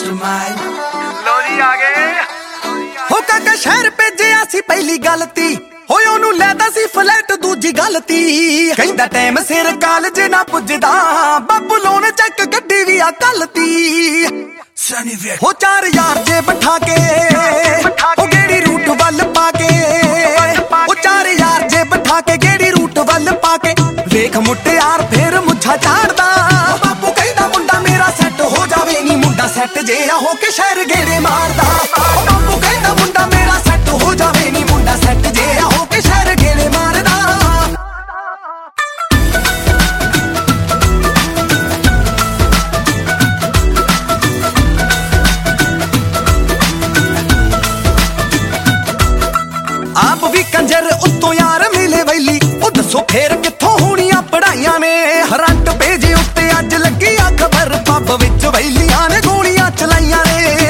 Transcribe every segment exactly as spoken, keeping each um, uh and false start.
mastermind लो जी आ गए हो काका शहर भेजिया सी पहली गलती होए ओनू लैदा सी फ्लैट दूजी गलती कहंदा टाइम सिर कॉलेज ना पुजदा बाबू लोन चेक गड्डी भी आ कलती सनी वे हो चार यार जे बिठा के ओ गेड़ी रूट वल पाके ओ चार यार जे बिठा के गेड़ी रूट वल पाके वेख मुट्टे यार फिर मुझा झाड़दा बाबू कहंदा मुंडा मेरा सेट हो जावे नी मुंडा सेट जे हो के शहर गेड़े मारदा बाबू कहंदा मुंडा मेरा सेट हो जावे नी मुंडा सेट जे हो के शहर गेड़े मारदा आप भी कंजर उत्तों यार मिले वैली ओ दसो फेर कित्थों होणियां पढ़ाइयां ने हरंट पेजे उत्ते अज लगी आ खबर पब विच वैलियां ने गोलियां चलाइयां ने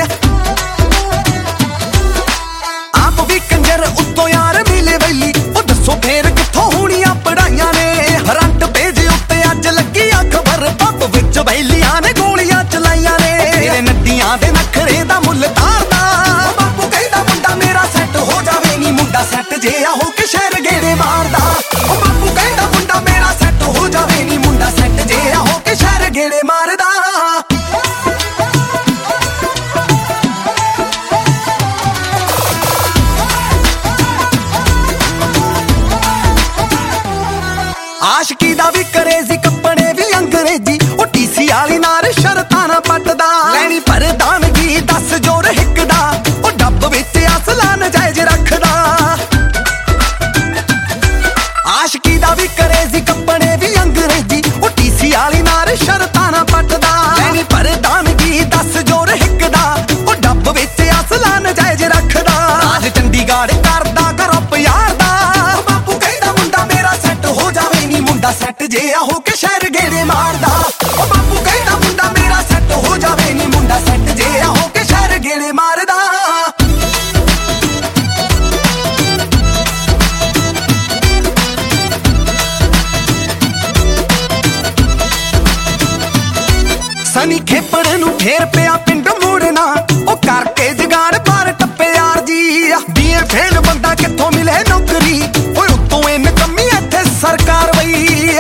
आप भी कंजर उत्तों यार मिले वैली ओ दसो फेर कित्थों होणियां पढ़ाइयां ने हरंट पेजे उत्ते अज लगी आ खबर पब विच वैलियां ने गोलियां चलाइयां ने तेरे नड्डियां दे नखरे दा मुੱਲ तारदा बापू कहंदा मुंडा मेरा सेट हो जावे नी मुंडा सेट जे हो के शहर गेड़े मारदा ओ बापू कहंदा मुंडा मेरा सेट हो जावे नी मुंडा सेट जे हो के शहर गेड़े मारदा आशिकी दा भी करेजी कपड़े भी अंग्रेजी ओ टीसी वाली नार शर्तां ना पटदा लैनी प्रधानगी दस जोर हिकदा ओ डब विच असला नजायज रखदा आशिकी दा भी करेजी कपड़े भी अंग्रेजी ओ टीसी वाली नार शर्तां ना पटदा लैनी प्रधानगी दस जोर हिकदा ओ डब विच असला नजायज रखदा आज चंडीगढ़ करदा ग्रुप यार दा बापू कहंदा मुंडा मेरा सेट हो जावे नी मुंडा सेट जे हो के शहर गेड़े मारदा ओ बापू कहंदा मुंडा मेरा सेट हो जावे नी मुंडा सेट जे हो के शहर गेड़े मारदा सनी खेपड़ नू फेर पिया पिंड मुड़ना ओ करके जगाड़ बार टप्पे यार जी बीए फेल बंदा कित्थों मिले नौकरी ओए उत्तों इन कमी इत्थे सरकार वई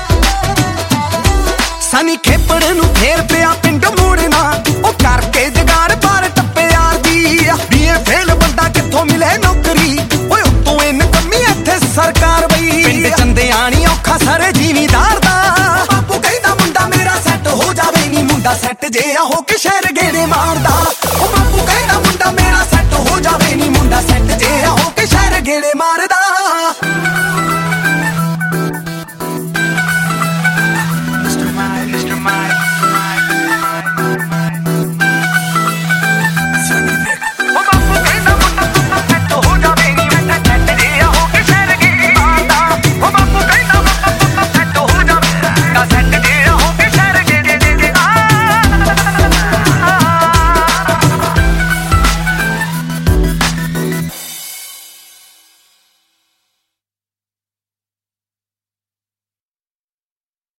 सनी खेपड़ नू फेर पिया पिंड मुड़ना ओ करके जगाड़ बार टप्पे यार जी बीए फेल बंदा कित्थों मिले नौकरी ओए उत्तों इन कमी इत्थे सरकार वई पिंड चंदियाणी औखा सारे जिमीदार दा बापू कहंदा मुंडा मेरा सेट हो जावे नी मुंडा सेट जे हो के शहर गेड़े मारदा ओ बापू कहंदा मुंडा मेरा सेट हो जावे नी मुंडा सेट जे हो के शहर गेड़े मार